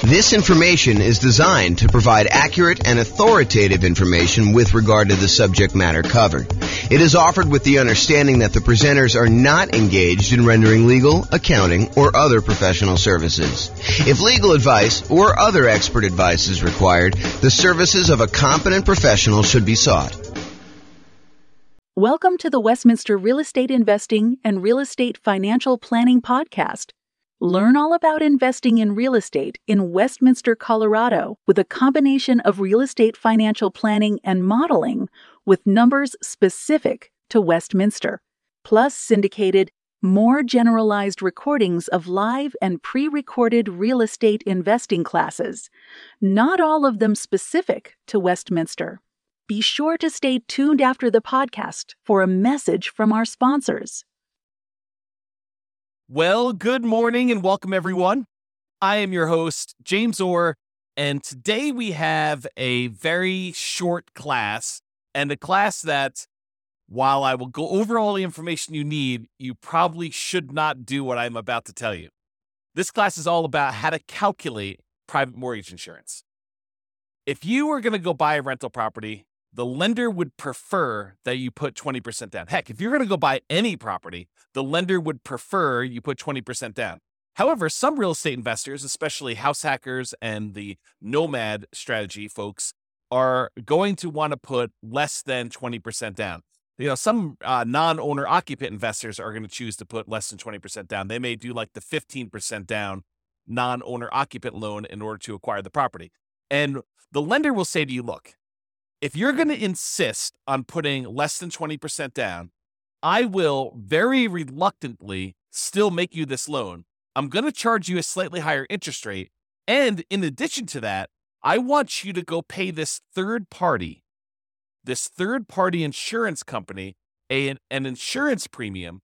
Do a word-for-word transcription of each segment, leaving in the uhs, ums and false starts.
This information is designed to provide accurate and authoritative information with regard to the subject matter covered. It is offered with the understanding that the presenters are not engaged in rendering legal, accounting, or other professional services. If legal advice or other expert advice is required, the services of a competent professional should be sought. Welcome to the Westminster Real Estate Investing and Real Estate Financial Planning Podcast. Learn all about investing in real estate in Westminster, Colorado, with a combination of real estate financial planning and modeling with numbers specific to Westminster, plus syndicated, more generalized recordings of live and pre-recorded real estate investing classes, not all of them specific to Westminster. Be sure to stay tuned after the podcast for a message from our sponsors. Well, good morning and welcome everyone. I am your host, James Orr, and today we have a very short class, and a class that, while I will go over all the information you need, you probably should not do what I'm about to tell you. This class is all about how to calculate private mortgage insurance. If you were going to go buy a rental property, the lender would prefer that you put twenty percent down. Heck, if you're going to go buy any property, the lender would prefer you put twenty percent down. However, some real estate investors, especially house hackers and the nomad strategy folks, are going to want to put less than twenty percent down. You know, some uh, non-owner occupant investors are going to choose to put less than twenty percent down. They may do like the fifteen percent down non-owner occupant loan in order to acquire the property. And the lender will say to you, look, if you're going to insist on putting less than twenty percent down, I will very reluctantly still make you this loan. I'm going to charge you a slightly higher interest rate. And in addition to that, I want you to go pay this third party, this third party insurance company, a, an insurance premium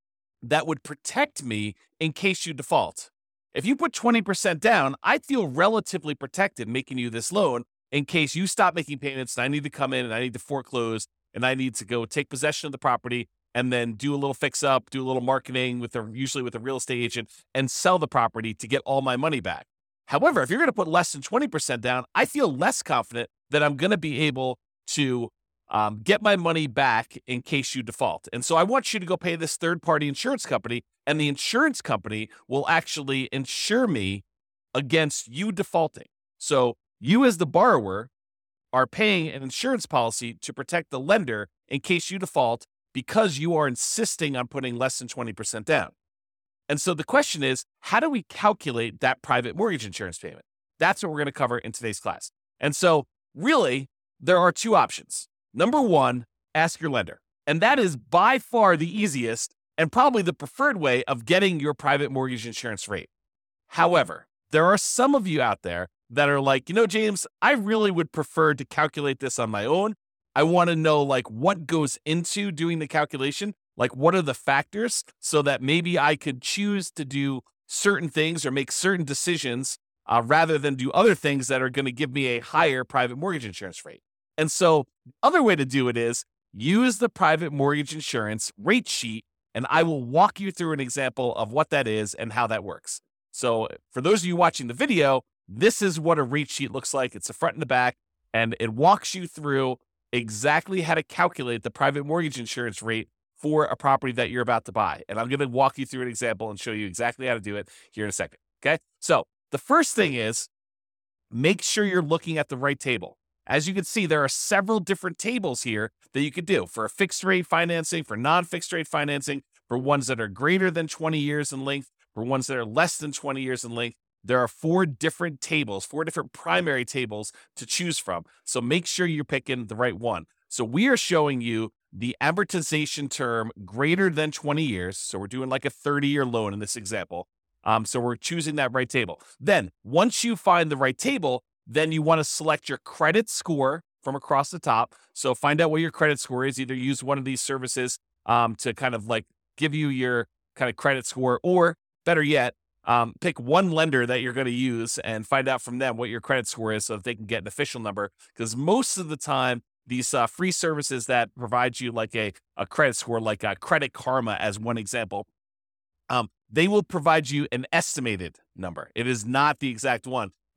that would protect me in case you default. If you put twenty percent down, I feel relatively protected making you this loan in case you stop making payments and I need to come in and I need to foreclose and I need to go take possession of the property and then do a little fix up, do a little marketing with a, usually with a real estate agent, and sell the property to get all my money back. However, if you're going to put less than twenty percent down, I feel less confident that I'm going to be able to um, get my money back in case you default. And so I want you to go pay this third party insurance company, and the insurance company will actually insure me against you defaulting. So you as the borrower are paying an insurance policy to protect the lender in case you default because you are insisting on putting less than twenty percent down. And so the question is, how do we calculate that private mortgage insurance payment? That's what we're going to cover in today's class. And so really, there are two options. Number one, ask your lender. And that is by far the easiest and probably the preferred way of getting your private mortgage insurance rate. However, there are some of you out there that are like, you know, James, I really would prefer to calculate this on my own. I want to know like what goes into doing the calculation, like what are the factors so that maybe I could choose to do certain things or make certain decisions uh, rather than do other things that are going to give me a higher private mortgage insurance rate. And so the other way to do it is use the private mortgage insurance rate sheet, and I will walk you through an example of what that is and how that works. So for those of you watching the video, this is what a rate sheet looks like. It's the front and the back, and it walks you through exactly how to calculate the private mortgage insurance rate for a property that you're about to buy. And I'm going to walk you through an example and show you exactly how to do it here in a second. Okay. So the first thing is make sure you're looking at the right table. As you can see, there are several different tables here that you could do for a fixed rate financing, for non-fixed rate financing, for ones that are greater than twenty years in length, for ones that are less than twenty years in length. There are four different tables, four different primary tables to choose from. So make sure you're picking the right one. So we are showing you the amortization term greater than twenty years. So we're doing like a thirty year loan in this example. Um, so we're choosing that right table. Then once you find the right table, then you want to select your credit score from across the top. So find out what your credit score is. Either use one of these services um, to kind of like give you your kind of credit score, or better yet, Um, pick one lender that you're going to use and find out from them what your credit score is so that they can get an official number. Because most of the time, these uh, free services that provide you like a, a credit score, like a Credit Karma as one example, um, they will provide you an estimated number. It is not the exact one.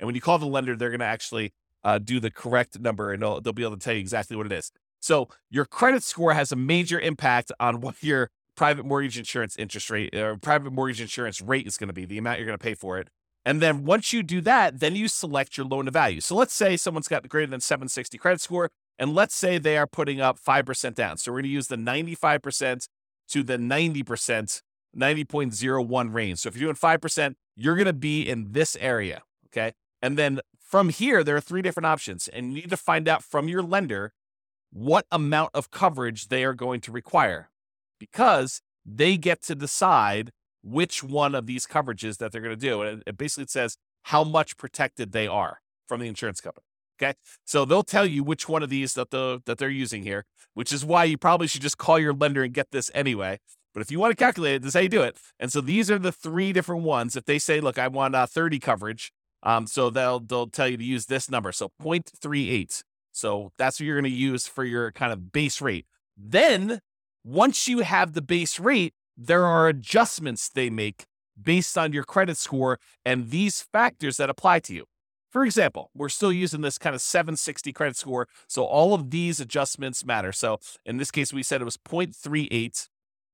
And when you call the lender, they're going to actually uh, do the correct number, and they'll, they'll be able to tell you exactly what it is. So your credit score has a major impact on what your private mortgage insurance interest rate or private mortgage insurance rate is going to be, the amount you're going to pay for it. And then once you do that, then you select your loan to value. So let's say someone's got greater than seven sixty credit score, and let's say they are putting up five percent down. So we're going to use the ninety-five percent to the ninety percent, ninety point zero one range. So if you're doing five percent, you're going to be in this area, okay? And then from here, there are three different options, and you need to find out from your lender what amount of coverage they are going to require, because they get to decide which one of these coverages that they're going to do. And it basically says how much protected they are from the insurance company. Okay. So they'll tell you which one of these that the that they're using here, which is why you probably should just call your lender and get this anyway. But if you want to calculate it, this is how you do it. And so these are the three different ones. If they say, look, I want uh, thirty coverage, um, so they'll they'll tell you to use this number. So zero point three eight. So that's what you're going to use for your kind of base rate. Then once you have the base rate, there are adjustments they make based on your credit score and these factors that apply to you. For example, we're still using this kind of seven sixty credit score, so all of these adjustments matter. So in this case, we said it was zero point three eight.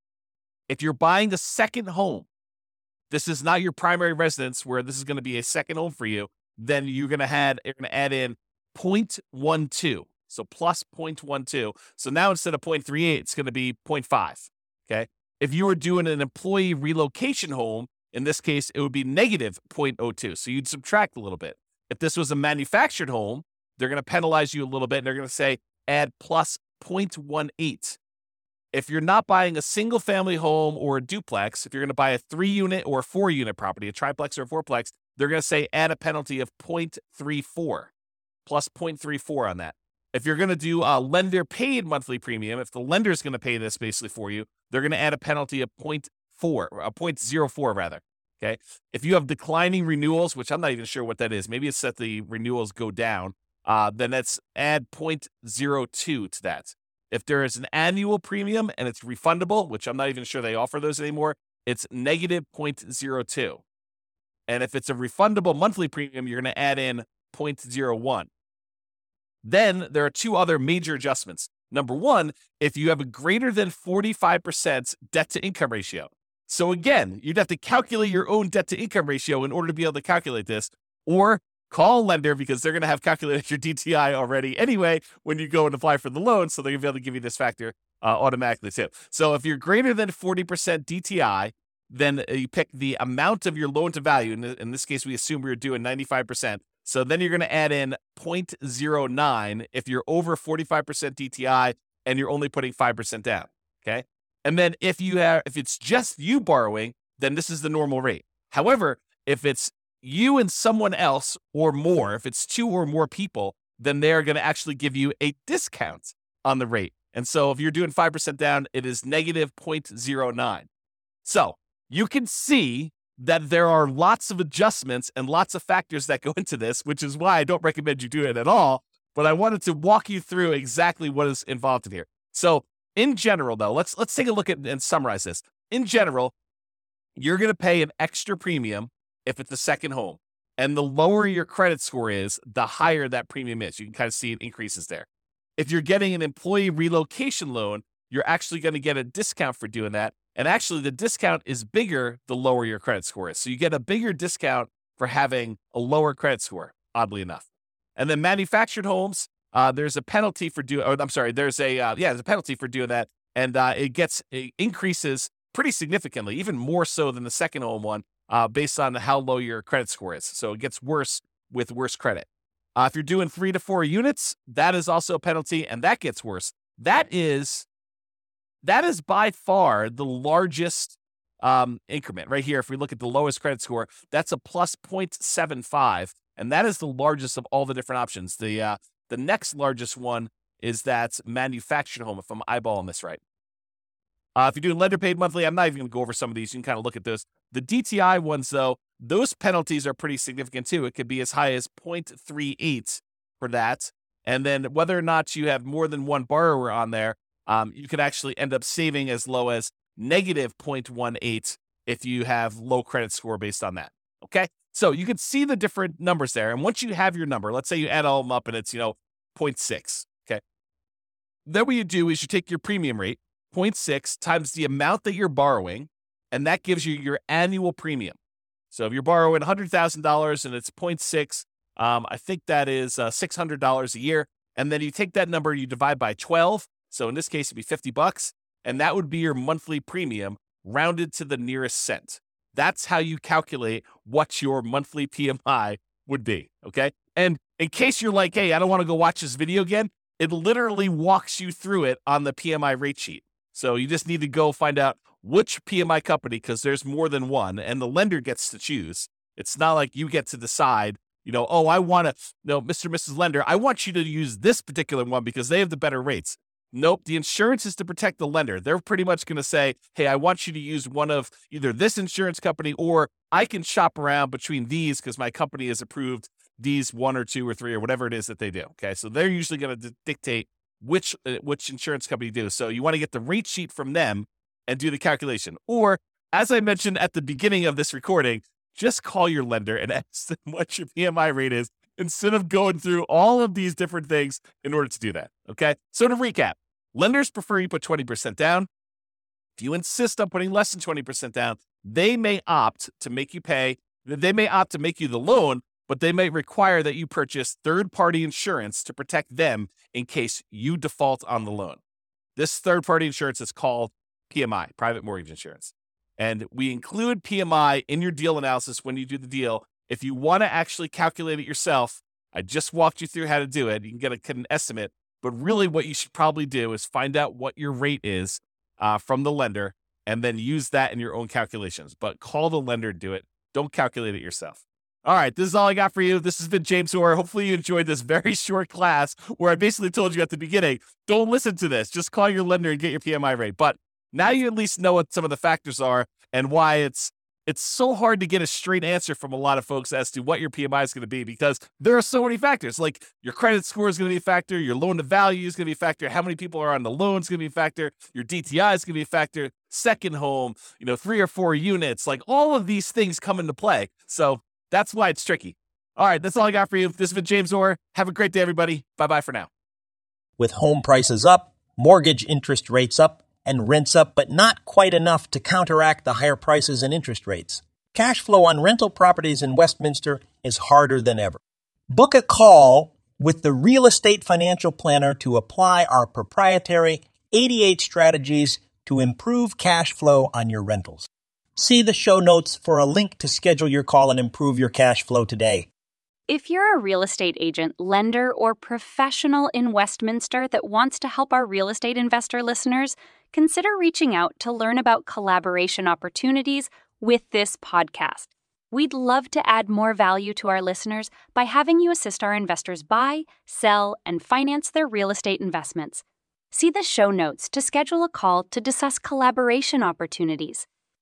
If you're buying a second home, this is not your primary residence where this is going to be a second home for you, then you're going to add, you're going to add in zero point one two. So plus zero point one two. So now instead of zero point three eight, it's going to be zero point five. Okay. If you were doing an employee relocation home, in this case, it would be negative zero point zero two. So you'd subtract a little bit. If this was a manufactured home, they're going to penalize you a little bit, and they're going to say add plus zero point one eight. If you're not buying a single family home or a duplex, if you're going to buy a three unit or a four unit property, a triplex or a fourplex, they're going to say add a penalty of zero point three four, plus zero point three four on that. If you're going to do a lender paid monthly premium, if the lender is going to pay this basically for you, they're going to add a penalty of zero point four, a zero point zero four rather. Okay. If you have declining renewals, which I'm not even sure what that is, maybe it's that the renewals go down, uh, then that's add zero point zero two to that. If there is an annual premium and it's refundable, which I'm not even sure they offer those anymore, it's negative zero point zero two. And if it's a refundable monthly premium, you're going to add in zero point zero one. Then there are two other major adjustments. Number one, if you have a greater than forty-five percent debt to income ratio. So again, you'd have to calculate your own debt to income ratio in order to be able to calculate this, or call a lender because they're going to have calculated your D T I already anyway when you go and apply for the loan. So they're going to be able to give you this factor uh, automatically too. So if you're greater than forty percent D T I, then you pick the amount of your loan to value. In, in this case, we assume we were doing ninety-five percent. So then you're going to add in zero point zero nine if you're over forty-five percent D T I and you're only putting five percent down. Okay. And then if you have, if it's just you borrowing, then this is the normal rate. However, if it's you and someone else or more, if it's two or more people, then they're going to actually give you a discount on the rate. And so if you're doing five percent down, it is negative zero point zero nine. So you can see that there are lots of adjustments and lots of factors that go into this, which is why I don't recommend you do it at all. But I wanted to walk you through exactly what is involved in here. So in general, though, let's let's take a look at and summarize this. In general, you're going to pay an extra premium if it's a second home. And the lower your credit score is, the higher that premium is. You can kind of see it increases there. If you're getting an employee relocation loan, you're actually going to get a discount for doing that. And actually, the discount is bigger the lower your credit score is. So you get a bigger discount for having a lower credit score, oddly enough. And then manufactured homes, uh, there's a penalty for doing, or I'm sorry, there's a, uh, yeah, there's a penalty for doing that. And uh, it gets, it increases pretty significantly, even more so than the second home one, uh, based on how low your credit score is. So it gets worse with worse credit. Uh, if you're doing three to four units, that is also a penalty, and that gets worse. That is, that is by far the largest um, increment right here. If we look at the lowest credit score, that's a plus zero point seven five, and that is the largest of all the different options. The uh, the next largest one is that manufactured home, if I'm eyeballing this right. Uh, if you're doing lender paid monthly, I'm not even going to go over some of these. You can kind of look at those. The D T I ones, though, those penalties are pretty significant too. It could be as high as zero point three eight for that. And then whether or not you have more than one borrower on there, um, you could actually end up saving as low as negative zero point one eight if you have low credit score based on that. Okay. So you can see the different numbers there. And once you have your number, let's say you add all of them up and it's, you know, zero point six. Okay. Then what you do is you take your premium rate, zero point six times the amount that you're borrowing, and that gives you your annual premium. So if you're borrowing one hundred thousand dollars and it's zero point six, um, I think that is uh, six hundred dollars a year. And then you take that number, you divide by twelve. So in this case, it'd be fifty bucks. And that would be your monthly premium rounded to the nearest cent. That's how you calculate what your monthly P M I would be, okay? And in case you're like, hey, I don't want to go watch this video again, it literally walks you through it on the P M I rate sheet. So you just need to go find out which P M I company, because there's more than one, and the lender gets to choose. It's not like you get to decide, you know, oh, I want to, no, Mister and Missus Lender, I want you to use this particular one because they have the better rates. Nope, the insurance is to protect the lender. They're pretty much going to say, hey, I want you to use one of either this insurance company, or I can shop around between these because my company has approved these one or two or three or whatever it is that they do. Okay, so they're usually going to dictate which uh, which insurance company do. So you want to get the rate sheet from them and do the calculation. Or, as I mentioned at the beginning of this recording, just call your lender and ask them what your P M I rate is, instead of going through all of these different things in order to do that, okay? So to recap, lenders prefer you put twenty percent down. If you insist on putting less than twenty percent down, they may opt to make you pay, they may opt to make you the loan, but they may require that you purchase third-party insurance to protect them in case you default on the loan. This third-party insurance is called P M I, private mortgage insurance. And we include P M I in your deal analysis when you do the deal. If you want to actually calculate it yourself, I just walked you through how to do it. You can get, a, get an estimate, but really what you should probably do is find out what your rate is uh, from the lender and then use that in your own calculations. But call the lender to do it. Don't calculate it yourself. All right, this is all I got for you. This has been James Orr. Hopefully you enjoyed this very short class where I basically told you at the beginning, don't listen to this. Just call your lender and get your P M I rate. But now you at least know what some of the factors are and why it's It's so hard to get a straight answer from a lot of folks as to what your P M I is going to be, because there are so many factors. Like your credit score is going to be a factor, your loan to value is going to be a factor, how many people are on the loan is going to be a factor, your D T I is going to be a factor, second home, you know, three or four units, like all of these things come into play. So that's why it's tricky. All right, that's all I got for you. This has been James Orr. Have a great day, everybody. Bye-bye for now. With home prices up, mortgage interest rates up, and rents up, but not quite enough to counteract the higher prices and interest rates, cash flow on rental properties in Westminster is harder than ever. Book a call with the Real Estate Financial Planner to apply our proprietary eighty-eight strategies to improve cash flow on your rentals. See the show notes for a link to schedule your call and improve your cash flow today. If you're a real estate agent, lender, or professional in Westminster that wants to help our real estate investor listeners, consider reaching out to learn about collaboration opportunities with this podcast. We'd love to add more value to our listeners by having you assist our investors buy, sell, and finance their real estate investments. See the show notes to schedule a call to discuss collaboration opportunities.